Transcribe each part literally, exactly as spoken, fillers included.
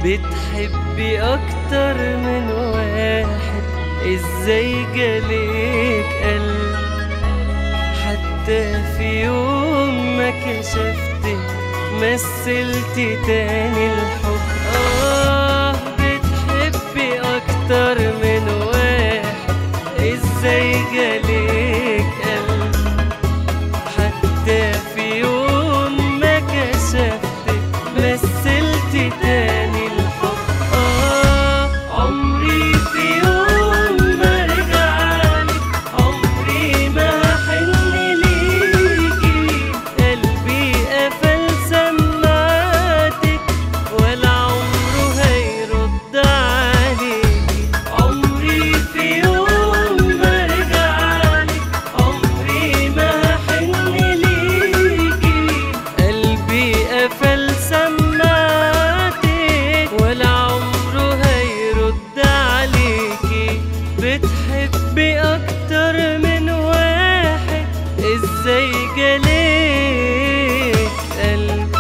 بتحبي اكتر من واحد، ازاي جالك قلب؟ حتى في يوم ما كشفتي مثلتي تاني الحب. اه بتحبي اكتر من واحد، ازاي جالك قلب؟ حتى في يوم ما كشفتي مثلتي تاني الحب. اه عمري في يوم ما رجعلك، عمري ما هحن ليكي، قلبي قفل سماعاتك ولا عمره هيرد عليكي. عمري في يوم ما رجعلك، عمري ما هحن ليكي، قلبي قفل سماعاتك ولا عمره هيرد عليكي. بتحبي اكتر من واحد، ازاي جالك قلب؟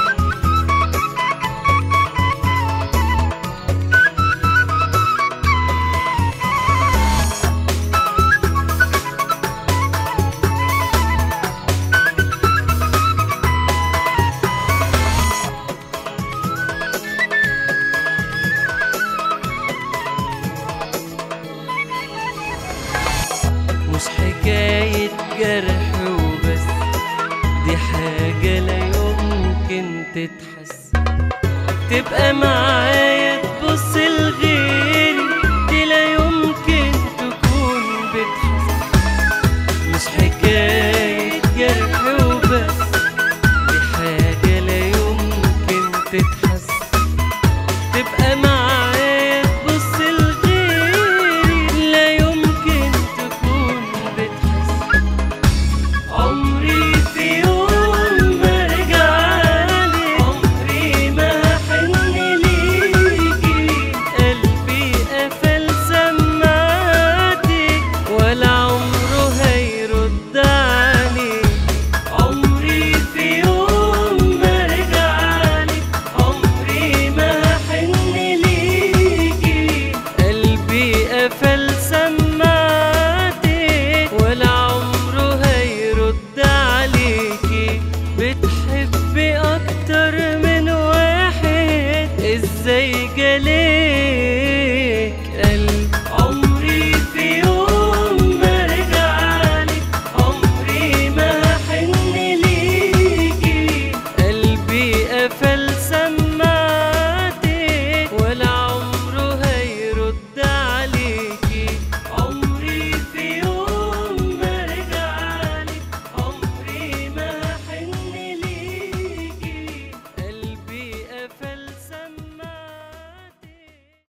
مش حكاية جرح وبس، دي حاجة لا يمكن تتحس. تبقى معايا تبص لغيري، دي لا يمكن تكون بتحس. مش حكاية جرح وبس، دي حاجة لا يمكن تتحس.